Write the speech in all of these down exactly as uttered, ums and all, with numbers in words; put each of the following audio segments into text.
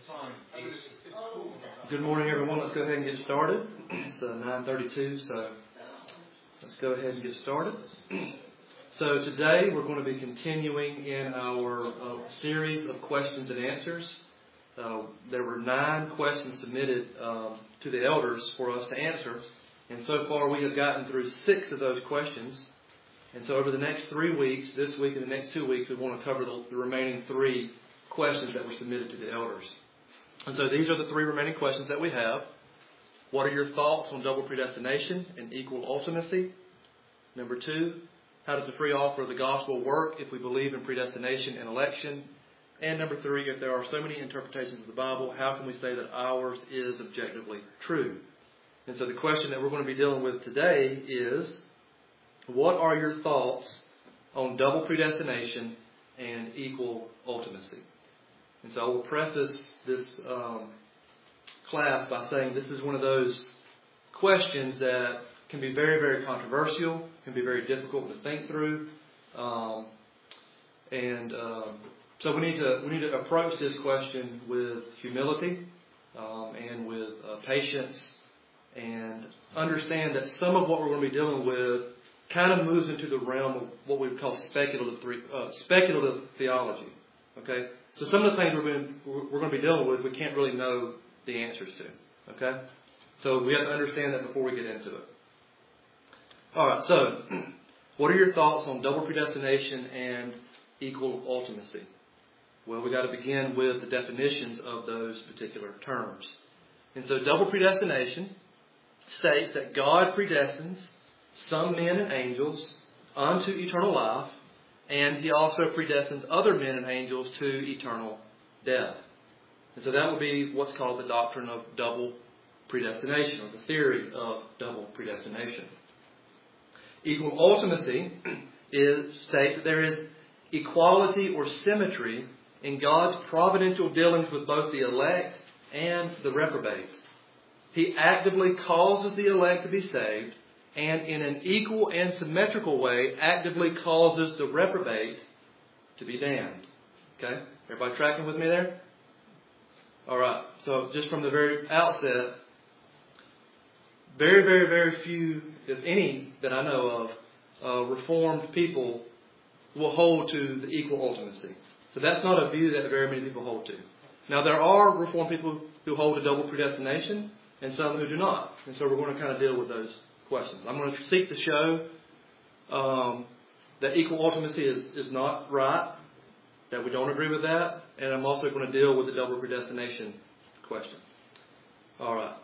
Good morning, everyone. Let's go ahead and get started. It's uh, nine thirty-two, so let's go ahead and get started. So today we're going to be continuing in our uh, series of questions and answers. Uh, there were nine questions submitted um, to the elders for us to answer, and so far we have gotten through six of those questions. And so over the next three weeks, this week and the next two weeks, we want to cover the, the remaining three questions that were submitted to the elders. And so these are the three remaining questions that we have. What are your thoughts on double predestination and equal ultimacy? Number two, how does the free offer of the gospel work if we believe in predestination and election? And number three, if there are so many interpretations of the Bible, how can we say that ours is objectively true? And so the question that we're going to be dealing with today is, what are your thoughts on double predestination and equal ultimacy? And so I will preface this um, class by saying this is one of those questions that can be very, very controversial, can be very difficult to think through. Um, and um, so we need to we need to approach this question with humility um, and with uh, patience, and understand that some of what we're going to be dealing with kind of moves into the realm of what we would call speculative uh, speculative theology. Okay, so some of the things we're going, we're going to be dealing with, we can't really know the answers to. Okay, so we have to understand that before we get into it. All right, so what are your thoughts on double predestination and equal ultimacy? Well, we got to begin with the definitions of those particular terms. And so double predestination states that God predestines some men and angels unto eternal life, and He also predestines other men and angels to eternal death. And so that would be what's called the doctrine of double predestination, or the theory of double predestination. Equal ultimacy is, states that there is equality or symmetry in God's providential dealings with both the elect and the reprobate. He actively causes the elect to be saved, and in an equal and symmetrical way, actively causes the reprobate to be damned. Okay? Everybody tracking with me there? All right. So just from the very outset, very, very, very few, if any, that I know of, uh, Reformed people will hold to the equal ultimacy. So that's not a view that very many people hold to. Now, there are Reformed people who hold to double predestination and some who do not. And so we're going to kind of deal with those questions. I'm going to seek to show um, that equal ultimacy is, is not right, that we don't agree with that, and I'm also going to deal with the double predestination question. All right.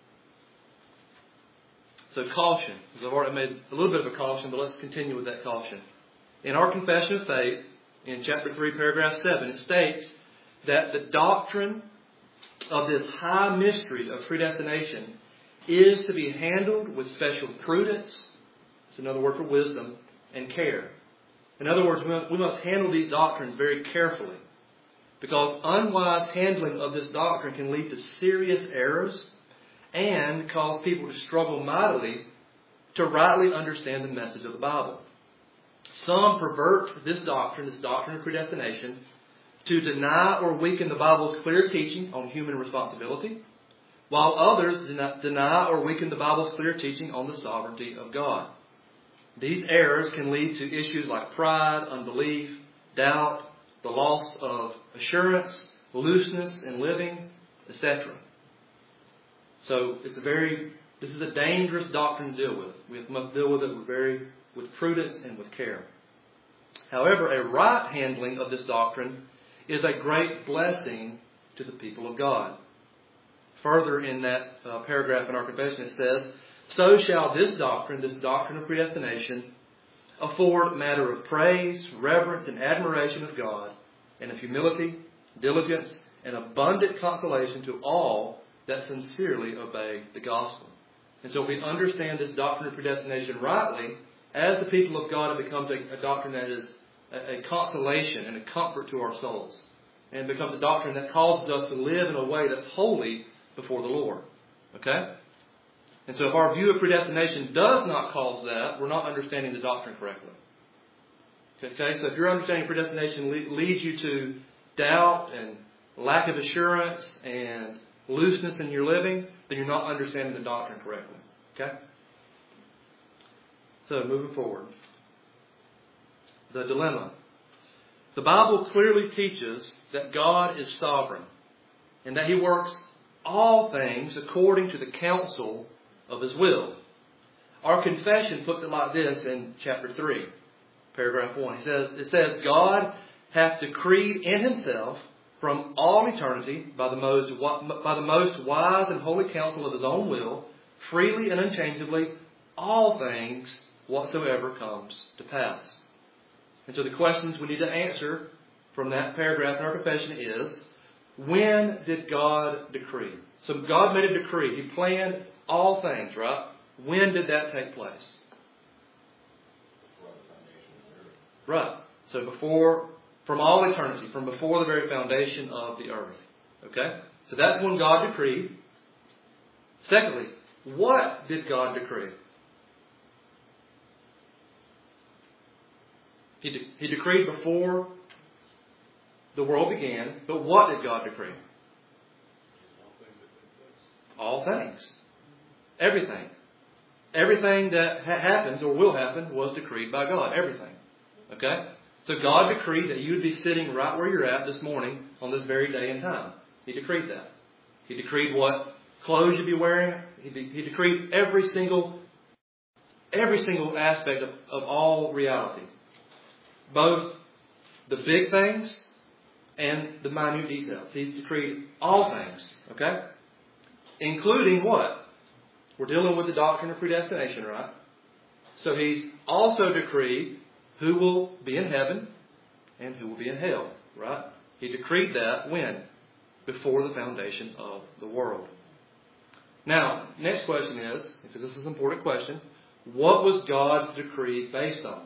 So caution. I've already made a little bit of a caution, but let's continue with that caution. In our Confession of Faith, in chapter three, paragraph seven, it states that the doctrine of this high mystery of predestination is to be handled with special prudence, it's another word for wisdom, and care. In other words, we must handle these doctrines very carefully, because unwise handling of this doctrine can lead to serious errors and cause people to struggle mightily to rightly understand the message of the Bible. Some pervert this doctrine, this doctrine of predestination, to deny or weaken the Bible's clear teaching on human responsibility, while others deny or weaken the Bible's clear teaching on the sovereignty of God. These errors can lead to issues like pride, unbelief, doubt, the loss of assurance, looseness in living, et cetera. So it's a very, this is a dangerous doctrine to deal with. We must deal with it with very, with prudence and with care. However, a right handling of this doctrine is a great blessing to the people of God. Further in that uh, paragraph in our confession, it says, so shall this doctrine, this doctrine of predestination, afford matter of praise, reverence, and admiration of God, and of humility, diligence, and abundant consolation to all that sincerely obey the gospel. And so if we understand this doctrine of predestination rightly, as the people of God, it becomes a, a doctrine that is a, a consolation and a comfort to our souls. And it becomes a doctrine that causes us to live in a way that's holy before the Lord. Okay? And so if our view of predestination does not cause that, we're not understanding the doctrine correctly. Okay? So if your understanding of predestination le- leads you to doubt and lack of assurance and looseness in your living, then you're not understanding the doctrine correctly. Okay? So, moving forward. The dilemma. The Bible clearly teaches that God is sovereign and that He works all things according to the counsel of His will. Our confession puts it like this in chapter three, paragraph one. It says, it says, God hath decreed in Himself from all eternity by the most by the most wise and holy counsel of His own will, freely and unchangeably, all things whatsoever comes to pass. And so the questions we need to answer from that paragraph in our confession is, when did God decree? So God made a decree. He planned all things, right? When did that take place? Right. So before, from all eternity, from before the very foundation of the earth. Okay? So that's when God decreed. Secondly, what did God decree? He, de- he decreed before the world began, but what did God decree? All things. Everything. Everything that ha- happens or will happen was decreed by God. Everything. Okay? So God decreed that you would be sitting right where you're at this morning on this very day and time. He decreed that. He decreed what clothes you'd be wearing. He, de- he decreed every single every single aspect of, of all reality. Both the big things and the minute details. He's decreed all things. Okay? Including what? We're dealing with the doctrine of predestination, right? So He's also decreed who will be in heaven and who will be in hell, right? He decreed that when? Before the foundation of the world. Now, next question is, because this is an important question, what was God's decree based on?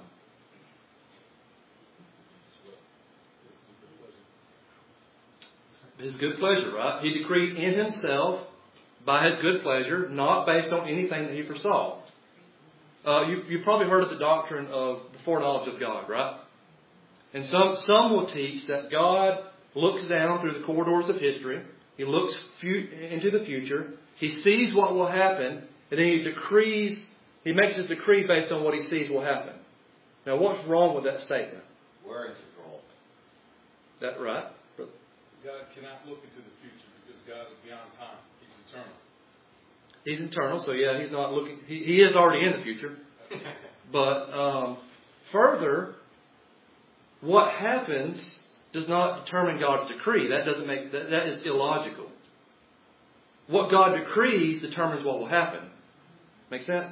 His good pleasure, right? He decreed in Himself by His good pleasure, not based on anything that He foresaw. Uh, you, you've probably heard of the doctrine of the foreknowledge of God, right? And some, some will teach that God looks down through the corridors of history. He looks fu- into the future. He sees what will happen, and then He decrees, He makes His decree based on what He sees will happen. Now, what's wrong with that statement? We're in control. That right? God cannot look into the future because God is beyond time. He's eternal. He's eternal, so yeah, He's not looking. He, he is already in the future. But um, further, what happens does not determine God's decree. That doesn't make that, that is illogical. What God decrees determines what will happen. Make sense?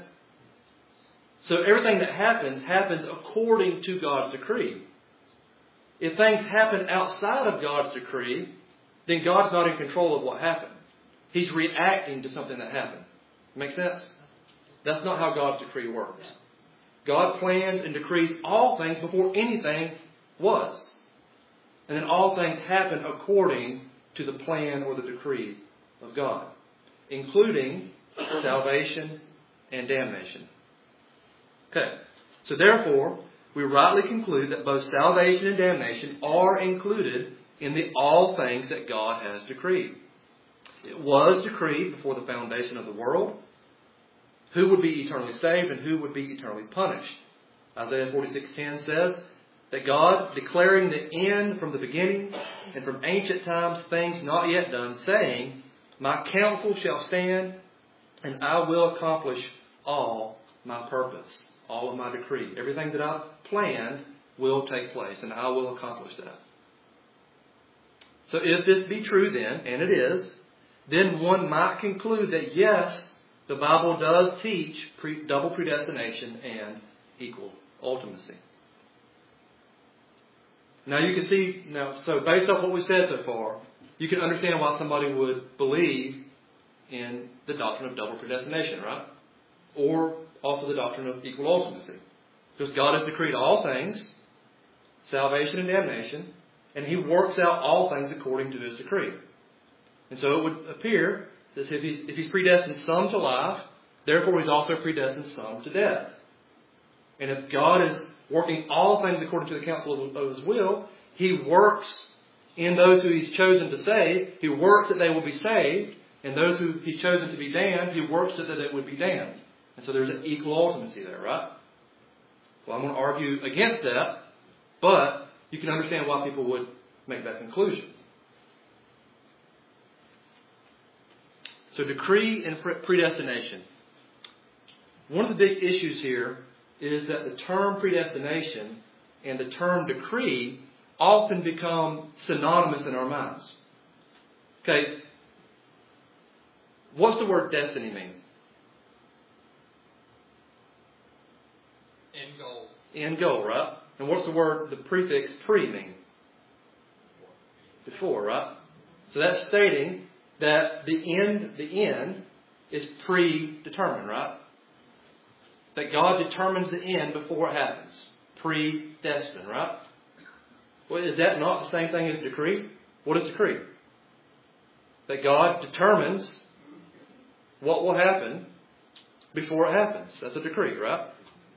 So everything that happens happens according to God's decree. If things happen outside of God's decree, then God's not in control of what happened. He's reacting to something that happened. Make sense? That's not how God's decree works. God plans and decrees all things before anything was. And then all things happen according to the plan or the decree of God, including salvation and damnation. Okay. So therefore, we rightly conclude that both salvation and damnation are included in the all things that God has decreed. It was decreed before the foundation of the world who would be eternally saved and who would be eternally punished. Isaiah forty-six ten says that God, declaring the end from the beginning and from ancient times things not yet done, saying, my counsel shall stand and I will accomplish all my purpose, all of my decree. Everything that I've planned will take place and I will accomplish that. So if this be true then, and it is, then one might conclude that yes, the Bible does teach pre- double predestination and equal ultimacy. Now you can see, now so based off what we said so far, you can understand why somebody would believe in the doctrine of double predestination, right? Or also the doctrine of equal ultimacy. Because God has decreed all things, salvation and damnation, and He works out all things according to His decree. And so it would appear that if He's, if he's predestined some to life, therefore He's also predestined some to death. And if God is working all things according to the counsel of, of His will, He works in those who He's chosen to save, He works that they will be saved. And those who He's chosen to be damned, He works that they would be damned. And so there's an equal ultimacy there, right? Well, I'm going to argue against that, but you can understand why people would make that conclusion. So decree and predestination. One of the big issues here is that the term predestination and the term decree often become synonymous in our minds. Okay, what's the word destiny mean? End goal. End goal, right? And what's the word, the prefix pre mean? Before, right? So that's stating that the end, the end is predetermined, right? That God determines the end before it happens. Predestined, right? Well, is that not the same thing as decree? What is decree? That God determines what will happen before it happens. That's a decree, right?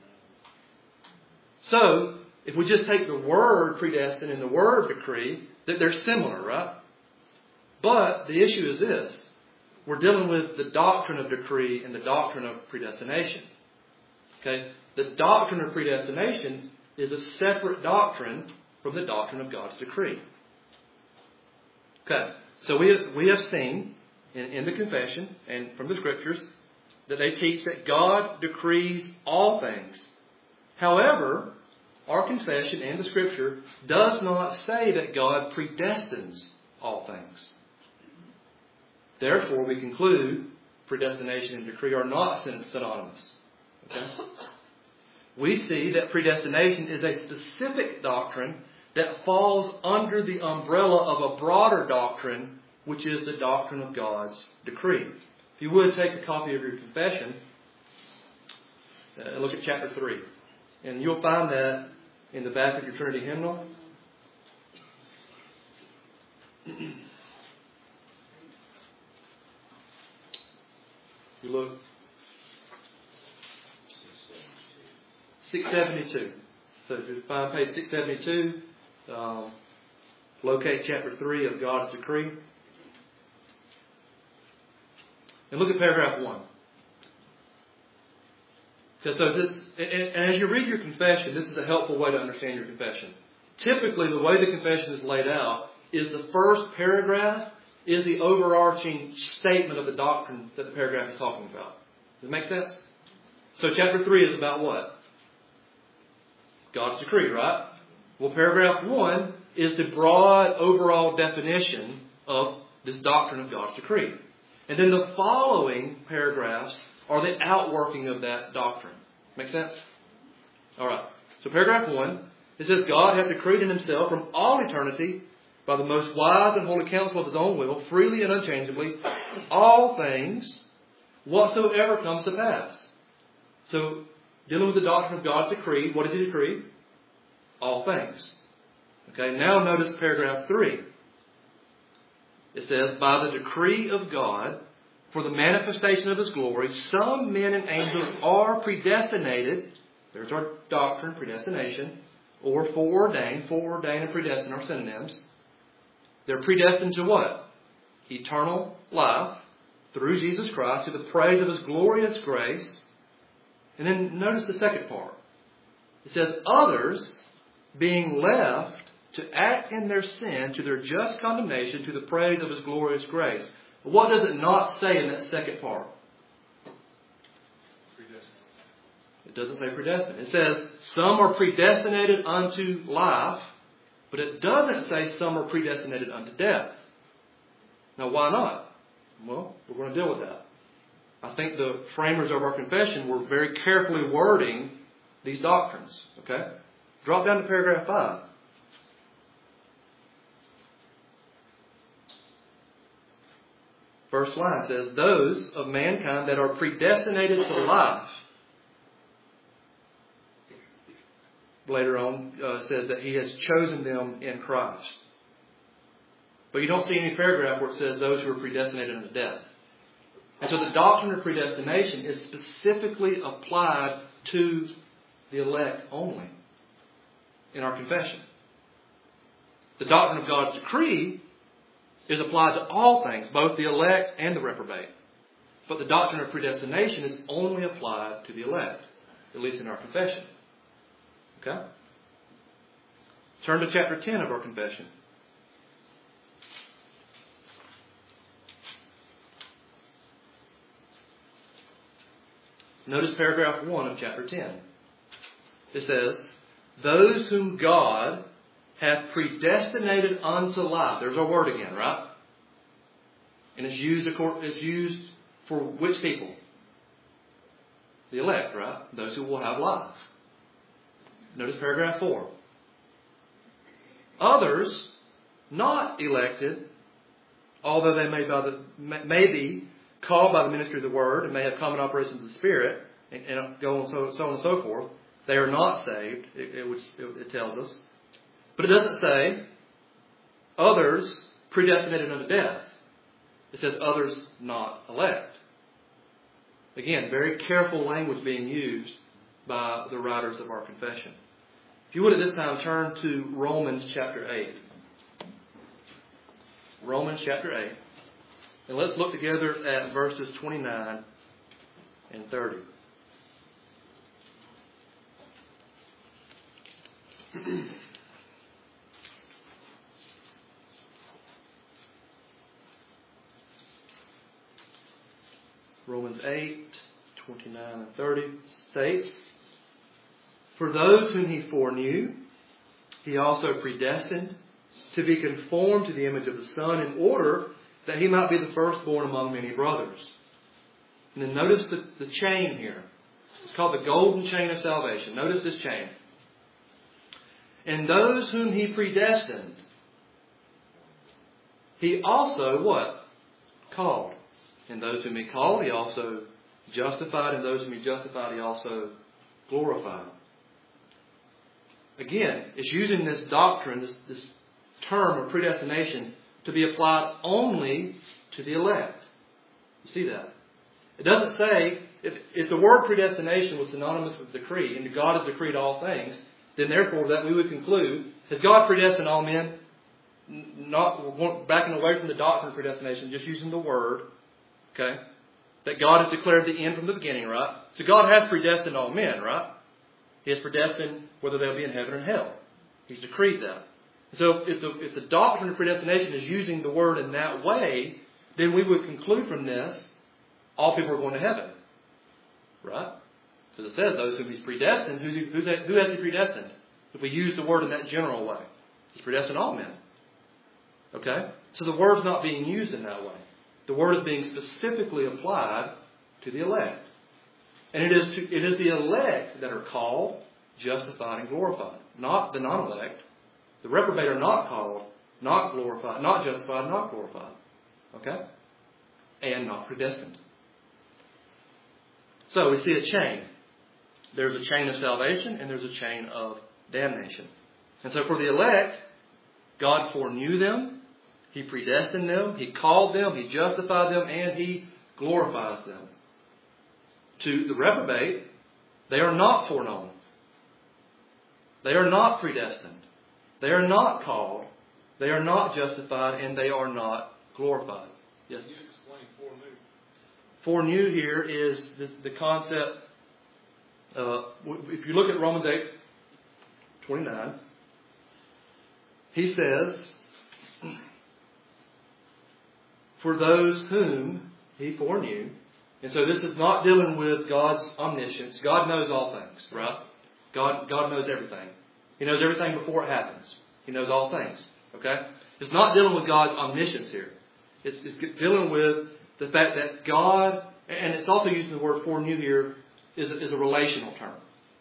So, if we just take the word predestined and the word decree, that they're similar, right? But the issue is this. We're dealing with the doctrine of decree and the doctrine of predestination. Okay? The doctrine of predestination is a separate doctrine from the doctrine of God's decree. Okay. So we have, we have seen in, in the confession and from the Scriptures that they teach that God decrees all things. However, our confession and the Scripture does not say that God predestines all things. Therefore, we conclude predestination and decree are not synonymous. Okay? We see that predestination is a specific doctrine that falls under the umbrella of a broader doctrine, which is the doctrine of God's decree. If you would take a copy of your confession, uh, look at chapter three. And you'll find that in the back of your Trinity hymnal. You look. six seventy-two. So if you find page six seventy-two, um, locate chapter three of God's decree. And look at paragraph one. Okay, so this, and, and as you read your confession, this is a helpful way to understand your confession. Typically, the way the confession is laid out is the first paragraph is the overarching statement of the doctrine that the paragraph is talking about. Does it make sense? So chapter three is about what? God's decree, right? Well, paragraph one is the broad overall definition of this doctrine of God's decree. And then the following paragraphs are the outworking of that doctrine. Make sense? All right. So paragraph one, it says, God hath decreed in Himself from all eternity, by the most wise and holy counsel of His own will, freely and unchangeably, all things, whatsoever comes to pass. So, dealing with the doctrine of God's decree, what does He decree? All things. Okay, now notice paragraph three. It says, by the decree of God, for the manifestation of His glory, some men and angels are predestinated. There's our doctrine, predestination. Or foreordained. Foreordained and predestined are synonyms. They're predestined to what? Eternal life through Jesus Christ to the praise of His glorious grace. And then notice the second part. It says, others being left to act in their sin to their just condemnation to the praise of His glorious grace. But what does it not say in that second part? Predestined. It doesn't say predestined. It says some are predestinated unto life, but it doesn't say some are predestinated unto death. Now why not? Well, we're going to deal with that. I think the framers of our confession were very carefully wording these doctrines. Okay? Drop down to paragraph five. First line says, those of mankind that are predestinated to life. Later on, uh, says that He has chosen them in Christ. But you don't see any paragraph where it says those who are predestinated unto death. And so the doctrine of predestination is specifically applied to the elect only in our confession. The doctrine of God's decree is applied to all things, both the elect and the reprobate. But the doctrine of predestination is only applied to the elect, at least in our confession. Okay? Turn to chapter ten of our confession. Notice paragraph one of chapter ten. It says, those whom God hath predestinated unto life. There's our word again, right? And it's used, it's used for which people? The elect, right? Those who will have life. Notice paragraph four. Others, not elected, although they may, by the, may be called by the ministry of the word and may have common operations of the Spirit, and, and go on so, so on and so forth, they are not saved, it, it, which it, it tells us. But it doesn't say others predestinated unto death. It says others not elect. Again, very careful language being used by the writers of our confession. If you would at this time turn to Romans chapter eight. Romans chapter eight. And let's look together at verses twenty-nine and thirty. Romans eight, twenty-nine and thirty states, for those whom he foreknew, he also predestined to be conformed to the image of the Son in order that he might be the firstborn among many brothers. And then notice the, the chain here. It's called the golden chain of salvation. Notice this chain. And those whom he predestined, he also what? Called. And those whom he called, he also justified. And those whom he justified, he also glorified. Again, it's using this doctrine, this, this term of predestination, to be applied only to the elect. You see that? It doesn't say, if, if the word predestination was synonymous with decree, and God has decreed all things, then therefore that we would conclude, has God predestined all men? Not backing away from the doctrine of predestination, just using the word. Okay? That God has declared the end from the beginning, right? So God has predestined all men, right? He has predestined whether they'll be in heaven or hell. He's decreed that. So if the, if the doctrine of predestination is using the word in that way, then we would conclude from this, all people are going to heaven. Right? Because it says those whom he's predestined, who's he, who's that, who has he predestined? If we use the word in that general way. He's predestined all men. Okay? So the word's not being used in that way. The word is being specifically applied to the elect. And it is, to, it is the elect that are called, justified, and glorified. Not the non-elect. The reprobate are not called, not glorified, not justified, not glorified. Okay? And not predestined. So we see a chain. There's a chain of salvation and there's a chain of damnation. And so for the elect, God foreknew them. He predestined them. He called them. He justified them. And He glorifies them. To the reprobate, they are not foreknown. They are not predestined. They are not called. They are not justified. And they are not glorified. Yes? Can you explain foreknew? Foreknew here is this, the concept. Uh, if you look at Romans eight twenty-nine, he says, for those whom he foreknew. And so this is not dealing with God's omniscience. God knows all things, right? God, God knows everything. He knows everything before it happens. He knows all things. Okay? It's not dealing with God's omniscience here. It's, it's dealing with the fact that God, and it's also using the word foreknew here, is a, is a relational term.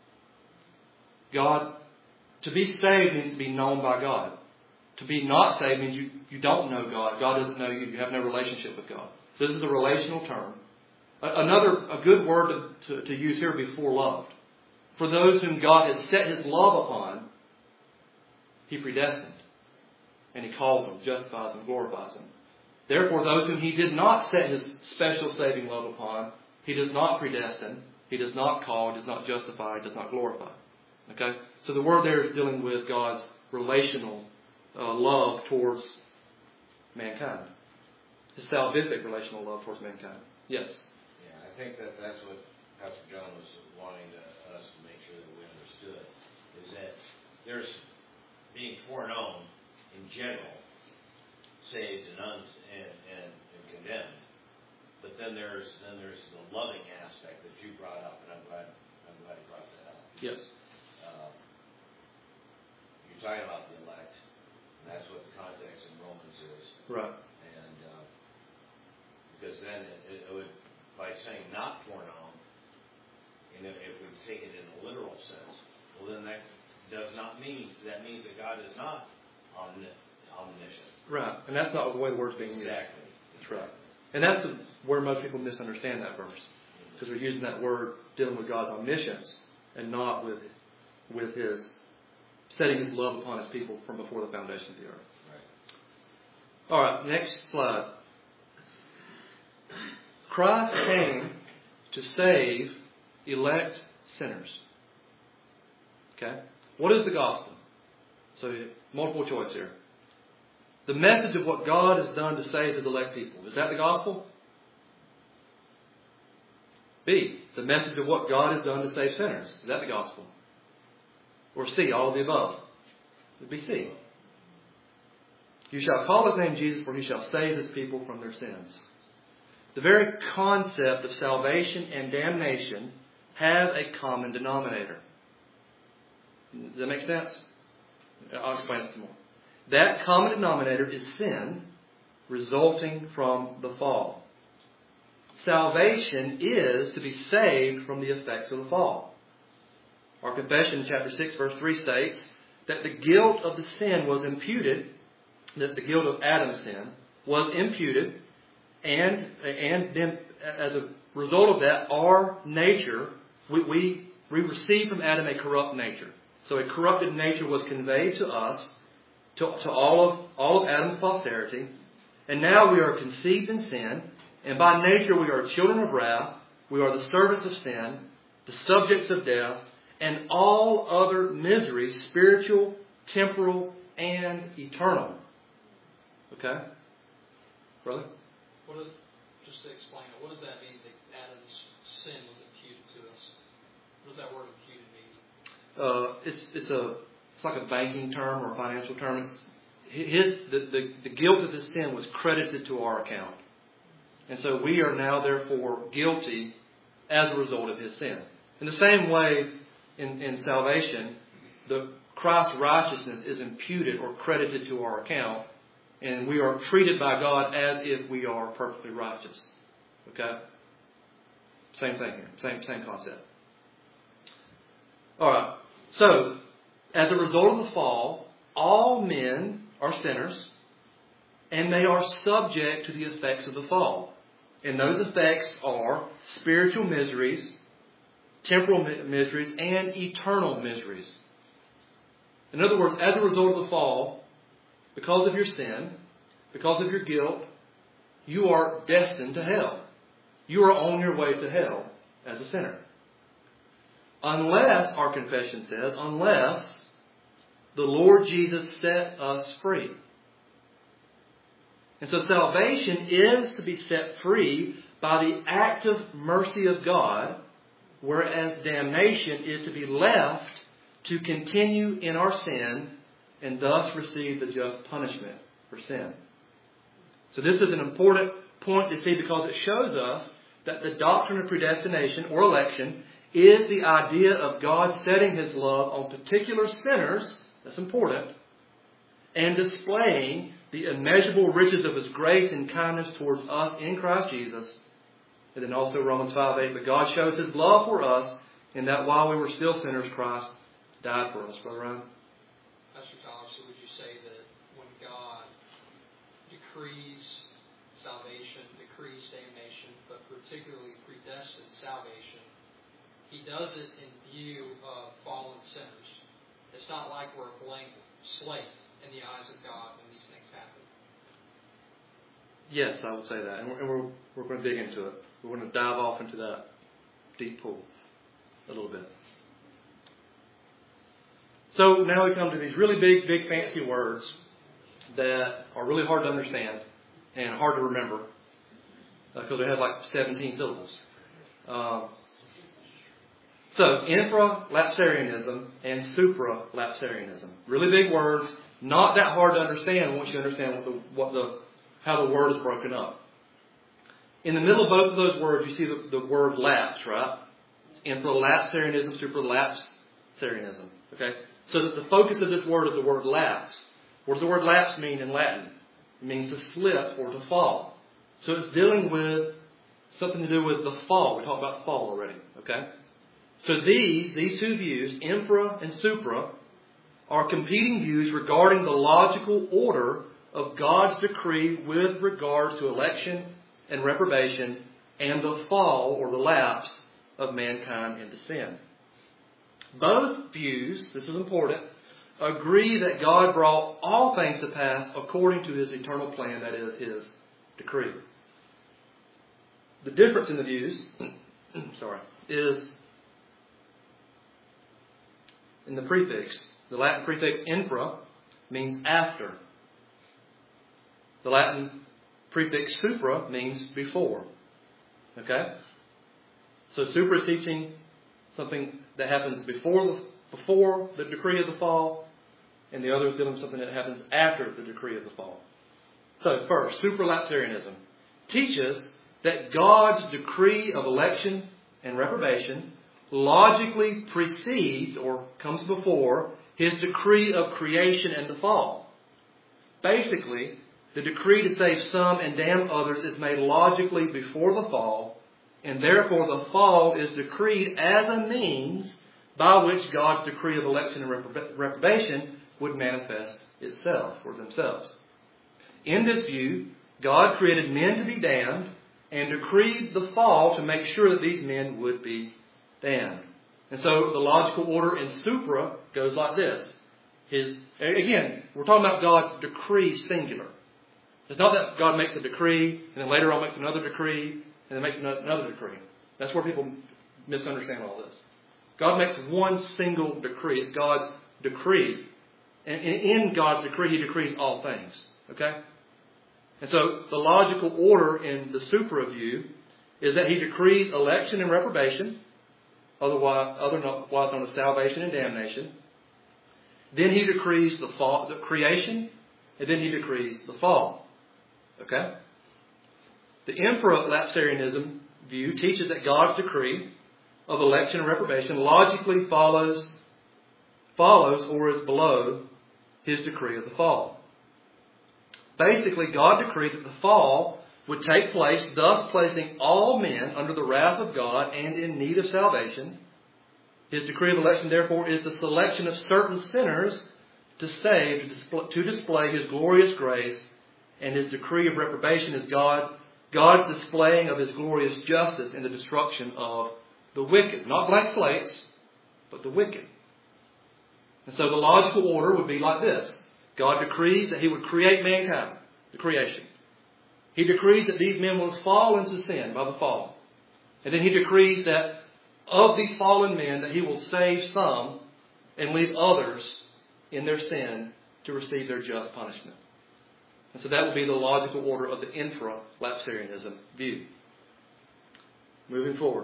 God, to be saved means to be known by God. To be not saved means you, you don't know God. God doesn't know you. You have no relationship with God. So this is a relational term. Another, a good word to, to, to use here would be foreloved. For those whom God has set His love upon, He predestined. And He calls them, justifies them, glorifies them. Therefore, those whom He did not set His special saving love upon, He does not predestine, He does not call, He does not justify, He does not glorify. Okay? So the word there is dealing with God's relational uh, love towards mankind. His salvific relational love towards mankind. Yes? Yeah, I think that that's what Pastor John was wanting to, us to make sure that we understood, is that there's being foreknown in general, saved and, un, and, and, and condemned. But then there's then there's the loving aspect that you brought up, and I'm glad I'm glad you brought that up. Yes. Um, you're talking about the elect, and that's what the context in Romans is. Right. And uh, because then it, it would, by saying not foreknown, and if, if we take it in a literal sense, well then that does not mean that means that God is not omni- omniscient. Right, and that's not the way the word's being used. Exactly. That's right. And that's the, where most people misunderstand that verse. Because we're using that word dealing with God's omniscience and not with with His setting His love upon His people from before the foundation of the earth. Right. All right, next slide. Christ came to save elect sinners. Okay? What is the gospel? So, multiple choice here. The message of what God has done to save His elect people. Is that the gospel? B. The message of what God has done to save sinners. Is that the gospel? Or C. All of the above? It would be C. You shall call His name Jesus, for He shall save His people from their sins. The very concept of salvation and damnation have a common denominator. Does that make sense? I'll explain it some more. That common denominator is sin resulting from the fall. Salvation is to be saved from the effects of the fall. Our confession in chapter six, verse three states that the guilt of the sin was imputed, that the guilt of Adam's sin was imputed, and, and then as a result of that, our nature, we, we, we received from Adam a corrupt nature. So a corrupted nature was conveyed to us, to, to all of all of Adam's posterity, and now we are conceived in sin, and by nature we are children of wrath, we are the servants of sin, the subjects of death, and all other miseries, spiritual, temporal, and eternal. Okay? Brother? What is, just to explain it, what does that mean that Adam's sin was imputed to us? What does that word imputed mean? Uh, it's it's a it's like a banking term or a financial term. It's his the, the, the guilt of his sin was credited to our account. And so we are now therefore guilty as a result of his sin. In the same way, in, in salvation, the Christ's righteousness is imputed or credited to our account, and we are treated by God as if we are perfectly righteous. Okay? Same thing here. Same same concept. All right. So, as a result of the fall, all men are sinners, and they are subject to the effects of the fall. And those effects are spiritual miseries, temporal miseries, and eternal miseries. In other words, as a result of the fall, because of your sin, because of your guilt, you are destined to hell. You are on your way to hell as a sinner. Unless, our confession says, unless the Lord Jesus set us free. And so salvation is to be set free by the active mercy of God, whereas damnation is to be left to continue in our sin and thus receive the just punishment for sin. So this is an important point to see because it shows us that the doctrine of predestination or election is the idea of God setting His love on particular sinners, that's important, and displaying the immeasurable riches of His grace and kindness towards us in Christ Jesus. And then also Romans five eight, but God shows His love for us in that while we were still sinners, Christ died for us. Brother Ryan? Pastor Tyler, so would you say that when God decrees salvation, decrees damnation, but particularly predestines salvation, He does it in view of fallen sinners? It's not like we're a blank slate in the eyes of God when these things happen. Yes, I would say that. And we're, and we're, we're going to dig into it. We're going to dive off into that deep pool a little bit. So now we come to these really big, big fancy words. that are really hard to understand and hard to remember because uh, they have like seventeen syllables. Um, so, infralapsarianism and supralapsarianism. Really big words, not that hard to understand once you understand what the, what the, how the word is broken up. In the middle of both of those words, you see the, the word lapse, right? Infralapsarianism, supralapsarianism. Okay? So that the focus of this word is the word lapse. What does the word lapse mean in Latin? It means to slip or to fall. So it's dealing with something to do with the fall. We talked about the fall already. Okay? So these, these two views, infra and supra, are competing views regarding the logical order of God's decree with regards to election and reprobation and the fall or the lapse of mankind into sin. Both views, this is important, agree that God brought all things to pass according to His eternal plan, that is, His decree. The difference in the views, sorry, is in the prefix. The Latin prefix infra means after. The Latin prefix supra means before. Okay? So supra is teaching something that happens before the, before the decree of the fall, and the other is dealing with something that happens after the decree of the fall. So first, supralapsarianism teaches that God's decree of election and reprobation logically precedes or comes before His decree of creation and the fall. Basically, the decree to save some and damn others is made logically before the fall, and therefore the fall is decreed as a means by which God's decree of election and reprobation would manifest itself or themselves. In this view, God created men to be damned and decreed the fall to make sure that these men would be damned. And so the logical order in supra goes like this. His, again, we're talking about God's decree singular. It's not that God makes a decree and then later on makes another decree and then makes another decree. That's where people misunderstand all this. God makes one single decree. It's God's decree. And in God's decree, He decrees all things. Okay? And so the logical order in the supra view is that He decrees election and reprobation, otherwise, otherwise known as salvation and damnation. Then He decrees the fall, the creation, and then He decrees the fall. Okay? The infralapsarianism view teaches that God's decree of election and reprobation logically follows, follows or is below His decree of the fall. Basically, God decreed that the fall would take place, thus placing all men under the wrath of God and in need of salvation. His decree of election, therefore, is the selection of certain sinners to save, to display, to display His glorious grace, and His decree of reprobation is God, God's displaying of His glorious justice in the destruction of the wicked. Not blank slates, but the wicked. And so the logical order would be like this. God decrees that He would create mankind, the creation. He decrees that these men will fall into sin by the fall. And then He decrees that of these fallen men that He will save some and leave others in their sin to receive their just punishment. And so that would be the logical order of the infralapsarianism view. Moving forward.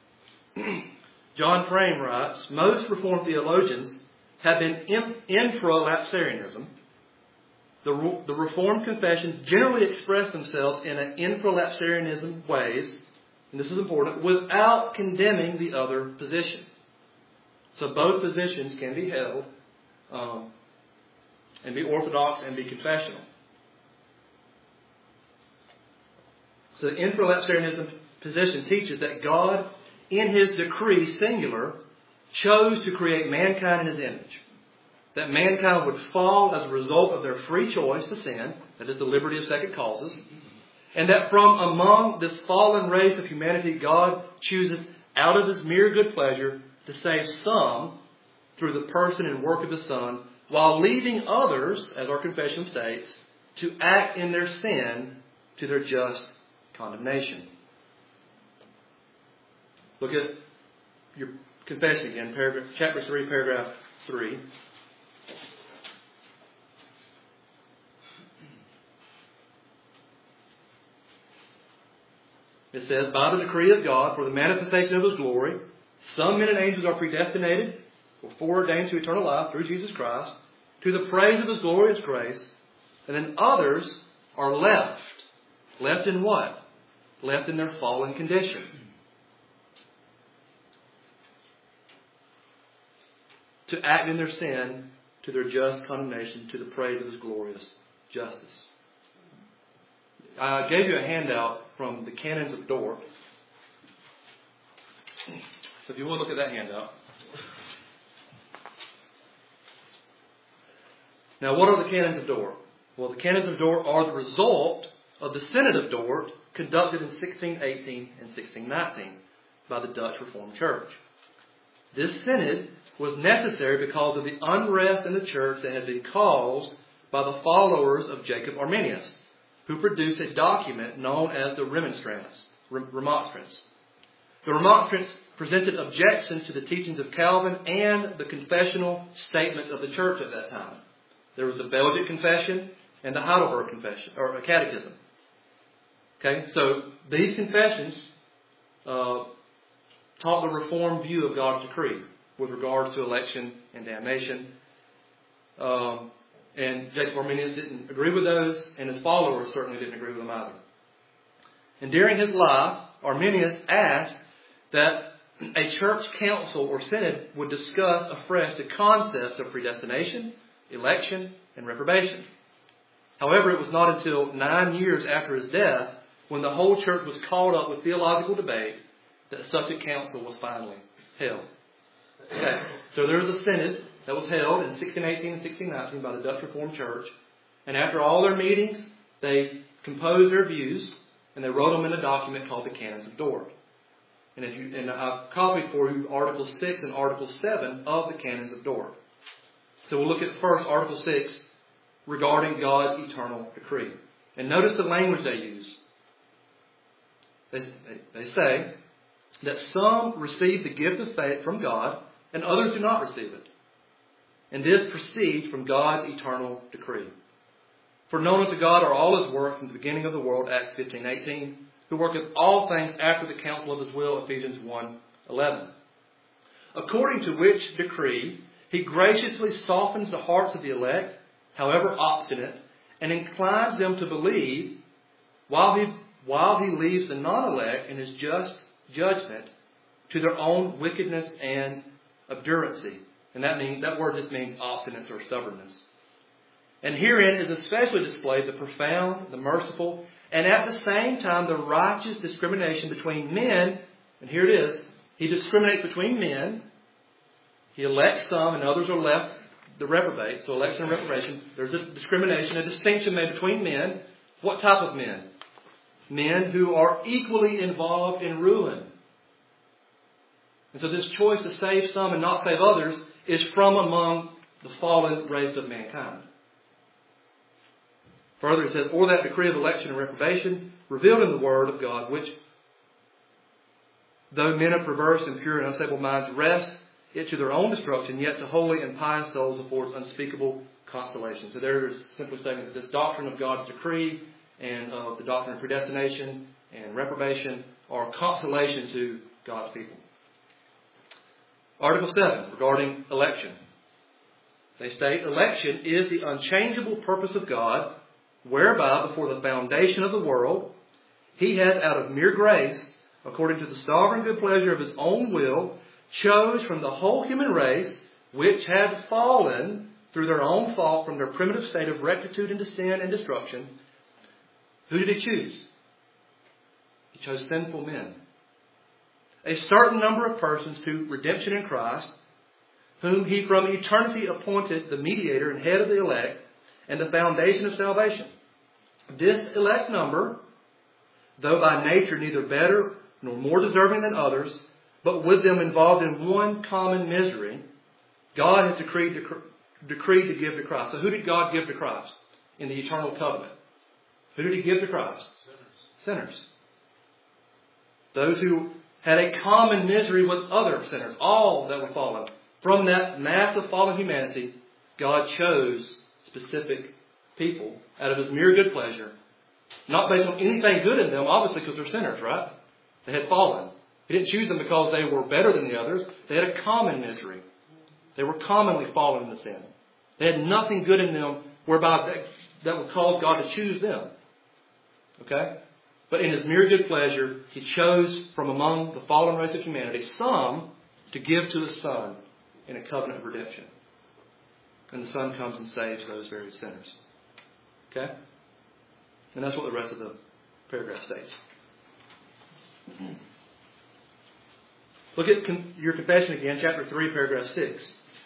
John Frame writes, most Reformed theologians have been in infralapsarianism. The, the Reformed confession generally express themselves in an infralapsarianism ways, and this is important, without condemning the other position. So both positions can be held um, and be orthodox and be confessional. So the infralapsarianism position teaches that God, in His decree, singular, chose to create mankind in His image. That mankind would fall as a result of their free choice to sin, that is the liberty of second causes, and that from among this fallen race of humanity, God chooses out of His mere good pleasure to save some through the person and work of His Son, while leaving others, as our confession states, to act in their sin to their just condemnation. Look at your confession again, paragraph, chapter three, paragraph three. It says, by the decree of God, for the manifestation of His glory, some men and angels are predestinated or foreordained to eternal life through Jesus Christ, to the praise of His glorious grace, and then others are left. Left in what? Left in their fallen condition. To act in their sin, to their just condemnation, to the praise of His glorious justice. I gave you a handout from the Canons of Dort. So if you want to look at that handout. Now, what are the Canons of Dort? Well, the Canons of Dort are the result of the Synod of Dort conducted in sixteen eighteen and sixteen nineteen by the Dutch Reformed Church. This Synod was necessary because of the unrest in the church that had been caused by the followers of Jacob Arminius, who produced a document known as the Remonstrance. Remonstrance. The Remonstrance presented objections to the teachings of Calvin and the confessional statements of the church at that time. There was the Belgic Confession and the Heidelberg Confession, or a Catechism. Okay, so these confessions uh, taught the Reformed view of God's decree with regards to election and damnation. Um, and Jacob Arminius didn't agree with those, and his followers certainly didn't agree with them either. And during his life, Arminius asked that a church council or synod would discuss afresh the concepts of predestination, election, and reprobation. However, it was not until nine years after his death, when the whole church was caught up with theological debate, that such a council was finally held. Okay, so there was a synod that was held in sixteen eighteen and sixteen nineteen by the Dutch Reformed Church. And after all their meetings, they composed their views, and they wrote them in a document called the Canons of Dort. And, if you, and I've copied for you Article six and Article seven of the Canons of Dort. So we'll look at first Article six regarding God's eternal decree. And notice the language they use. They, they, they say that some receive the gift of faith from God and others do not receive it. And this proceeds from God's eternal decree. For known unto God are all His works from the beginning of the world, Acts fifteen eighteen, who worketh all things after the counsel of His will, Ephesians one eleven. According to which decree He graciously softens the hearts of the elect, however obstinate, and inclines them to believe, while He, while he leaves the non-elect in His just judgment to their own wickedness and obduracy. And that means that word just means obstinance or stubbornness. And herein is especially displayed the profound, the merciful, and at the same time the righteous discrimination between men. And here it is. He discriminates between men. He elects some and others are left the reprobate. So election and reprobation. There's a discrimination, a distinction made between men. What type of men? Men who are equally involved in ruin. And so this choice to save some and not save others is from among the fallen race of mankind. Further, it says, or that decree of election and reprobation revealed in the Word of God, which, though men of perverse and pure and unstable minds rest it to their own destruction, yet to holy and pious souls affords unspeakable consolation. So there is simply saying that this doctrine of God's decree and of the doctrine of predestination and reprobation are consolation to God's people. Article seven, regarding election. They state, election is the unchangeable purpose of God, whereby before the foundation of the world, He has out of mere grace, according to the sovereign good pleasure of His own will, chose from the whole human race, which had fallen through their own fault from their primitive state of rectitude into sin and destruction. Who did He choose? He chose sinful men. A certain number of persons to redemption in Christ, whom He from eternity appointed the mediator and head of the elect and the foundation of salvation. This elect number, though by nature neither better nor more deserving than others, but with them involved in one common misery, God has decreed to, decreed to give to Christ. So who did God give to Christ in the eternal covenant? Who did He give to Christ? Sinners. Sinners. Those who had a common misery with other sinners, all that were fallen. From that mass of fallen humanity, God chose specific people out of His mere good pleasure. Not based on anything good in them, obviously, because they're sinners, right? They had fallen. He didn't choose them because they were better than the others. They had a common misery. They were commonly fallen into sin. They had nothing good in them whereby that, that would cause God to choose them. Okay? But in His mere good pleasure, He chose from among the fallen race of humanity some to give to the Son in a covenant of redemption. And the Son comes and saves those very sinners. Okay? And that's what the rest of the paragraph states. Look at con- your confession again, chapter three, paragraph six.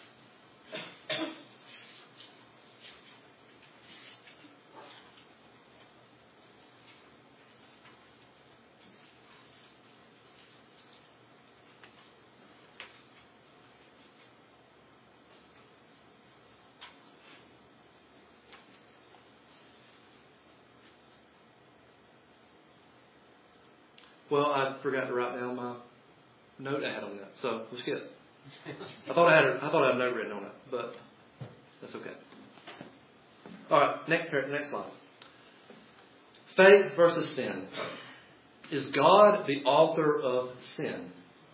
Well, I forgot to write down my note I had on that, so we'll skip. I thought I had a, I thought I had a note written on it, but that's okay. All right, next next slide. Faith versus sin. Is God the author of sin?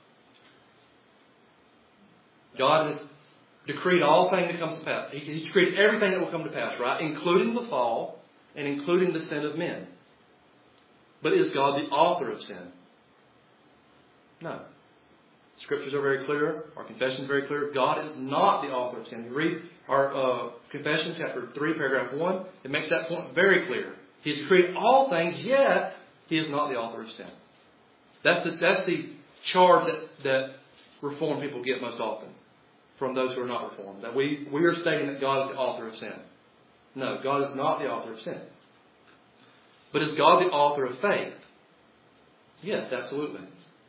God has decreed all things that comes to pass. He, he's decreed everything that will come to pass, right? Including the fall and including the sin of men. But is God the author of sin? No. Scriptures are very clear. Our confession is very clear. God is not the author of sin. You read our uh, confession, chapter three, paragraph one. It makes that point very clear. He has created all things, yet He is not the author of sin. That's the, that's the charge that, that Reformed people get most often from those who are not Reformed. That we, we are stating that God is the author of sin. No, God is not the author of sin. But is God the author of faith? Yes, absolutely.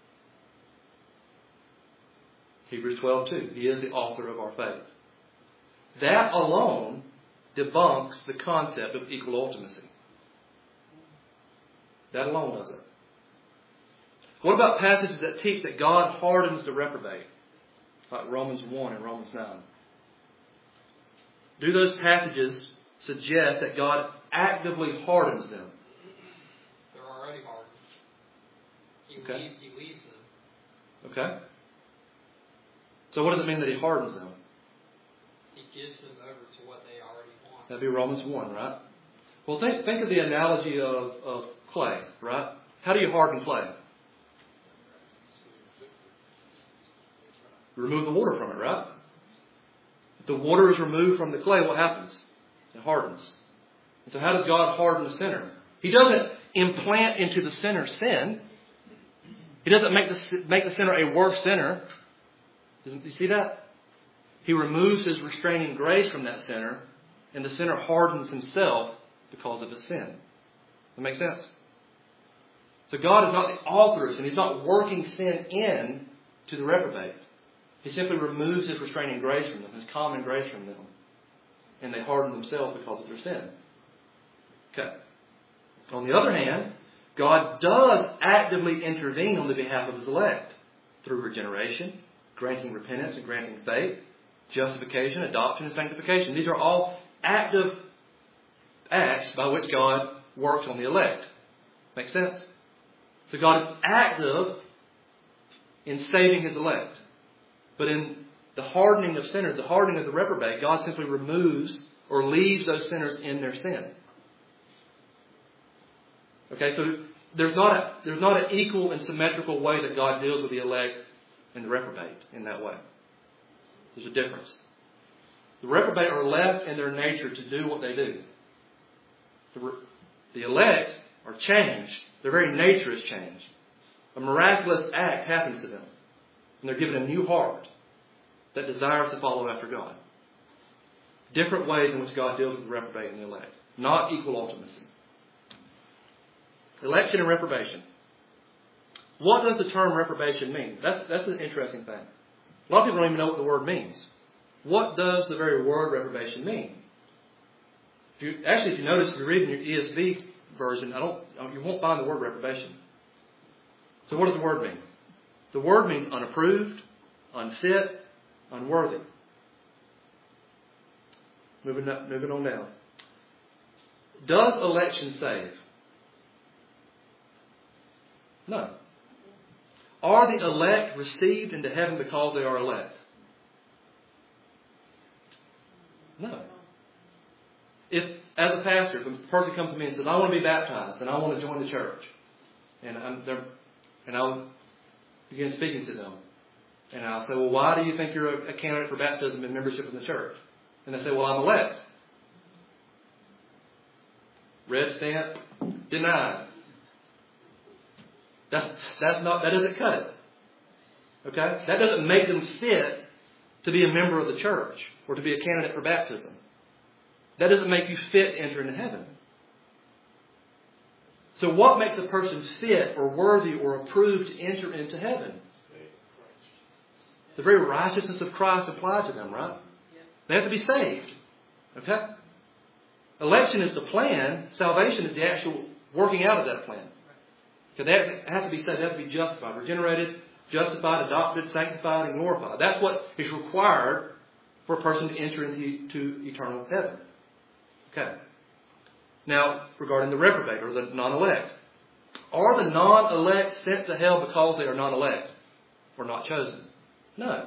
Hebrews twelve two. He is the author of our faith. That alone debunks the concept of equal ultimacy. That alone does it. What about passages that teach that God hardens the reprobate? Like Romans one and Romans nine. Do those passages suggest that God actively hardens them? They're already hardened. He, Okay. leave, he leaves them. Okay. So what does it mean that He hardens them? He gives them over to what they already want. That'd be Romans one, right? Well, think think of the analogy of, of clay, right? How do you harden clay? You remove the water from it, right? If the water is removed from the clay, what happens? It hardens. And so how does God harden the sinner? He doesn't implant into the sinner sin. He doesn't make the, make the sinner a worse sinner. Doesn't you see that? He removes His restraining grace from that sinner, and the sinner hardens himself because of his sin. That makes sense? So God is not the author of sin. He's not working sin in to the reprobate. He simply removes His restraining grace from them, His common grace from them. And they harden themselves because of their sin. Okay. On the other hand, God does actively intervene on the behalf of His elect through regeneration, granting repentance and granting faith, justification, adoption, and sanctification. These are all active acts by which God works on the elect. Make sense? So God is active in saving His elect. But in the hardening of sinners, the hardening of the reprobate, God simply removes or leaves those sinners in their sin. Okay, so there's not a, there's not an equal and symmetrical way that God deals with the elect and the reprobate in that way. There's a difference. The reprobate are left in their nature to do what they do. The, the elect are changed. Their very nature is changed. A miraculous act happens to them. And they're given a new heart that desires to follow after God. Different ways in which God deals with the reprobate and the elect. Not equal ultimacy. Election and reprobation. What does the term reprobation mean? That's, that's an interesting thing. A lot of people don't even know what the word means. What does the very word reprobation mean? If you, actually, if you notice, if you're reading your E S V version, I don't, you won't find the word reprobation. So what does the word mean? The word means unapproved, unfit, unworthy. Moving, up, moving on down. Does election save? No. Are the elect received into heaven because they are elect? No. If, as a pastor, if a person comes to me and says, I want to be baptized and I want to join the church, and I'm there, and I'll begin speaking to them, and I'll say, well, why do you think you're a, a candidate for baptism and membership in the church? And they say, well, I'm elect. Red stamp, denied. That's that's not that doesn't cut it. Okay? That doesn't make them fit to be a member of the church or to be a candidate for baptism. That doesn't make you fit to enter into heaven. So what makes a person fit or worthy or approved to enter into heaven? The very righteousness of Christ applied to them, right? They have to be saved. Okay? Election is the plan. Salvation is the actual working out of that plan. So they have to be saved. They have to be justified, regenerated, justified, adopted, sanctified, and glorified. That's what is required for a person to enter into to eternal heaven. Okay. Now, regarding the reprobate or the non-elect. Are the non-elect sent to hell because they are non-elect or not chosen? No.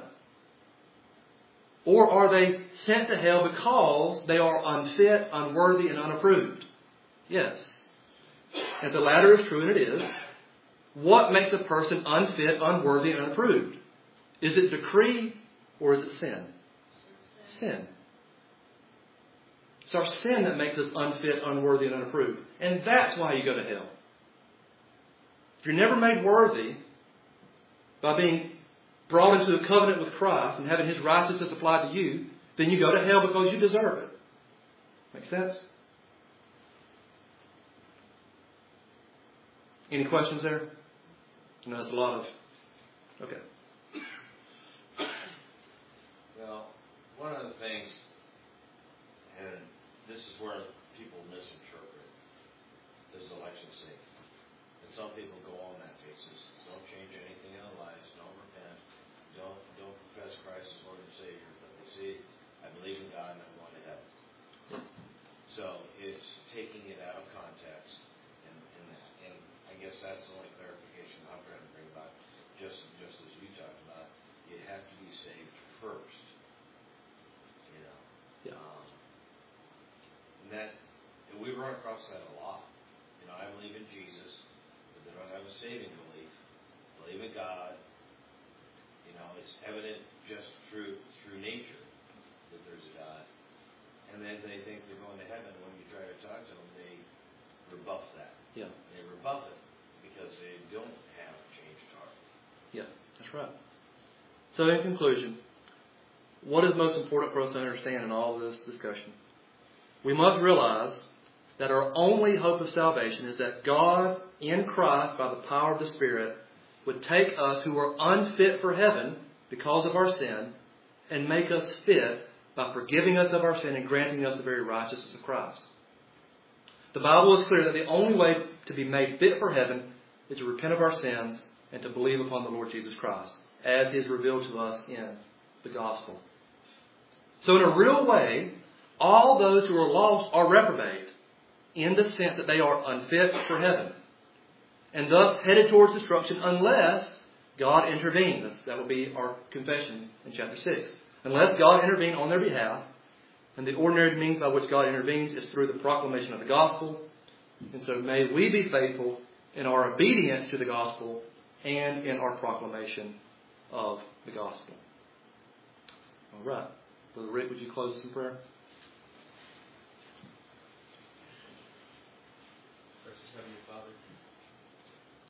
Or are they sent to hell because they are unfit, unworthy, and unapproved? Yes. If the latter is true, and it is, what makes a person unfit, unworthy, and unapproved? Is it decree or is it sin? Sin. It's our sin that makes us unfit, unworthy, and unapproved. And that's why you go to hell. If you're never made worthy by being brought into a covenant with Christ and having His righteousness applied to you, then you go to hell because you deserve it. Make sense? Any questions there? I know that's a lot of... Okay. Well, one of the things, and this is where people misinterpret this election scene. And some people go on that basis. Don't change anything in their lives. Don't repent. Don't don't profess Christ as Lord and Savior. But they see, I believe in God and I want to heaven. So it's taking it out of context. And, and, and I guess that's the only clarification I'm trying to bring about. Just, just as you talked about, you have to be saved first. You know? Yeah. Um, and that, and we run across that a lot. You know, I believe in Jesus, but they don't have a saving belief. Believe in God. You know, it's evident just through through nature that there's a God. And then they think they're going to heaven. When you try to talk to them, they rebuff that. Yeah. They rebuff it because they don't have a changed heart. Yeah, that's right. So in conclusion, what is most important for us to understand in all of this discussion? We must realize that our only hope of salvation is that God, in Christ, by the power of the Spirit, would take us who are unfit for heaven because of our sin and make us fit by forgiving us of our sin and granting us the very righteousness of Christ. The Bible is clear that the only way to be made fit for heaven is to repent of our sins and to believe upon the Lord Jesus Christ, as He is revealed to us in the gospel. So in a real way, all those who are lost are reprobate in the sense that they are unfit for heaven and thus headed towards destruction unless God intervenes. That will be our confession in chapter six. Unless God intervenes on their behalf, and the ordinary means by which God intervenes is through the proclamation of the gospel. And so may we be faithful in our obedience to the gospel and in our proclamation of the gospel. All right. Brother Rick, would you close us in prayer? Precious Heavenly Father,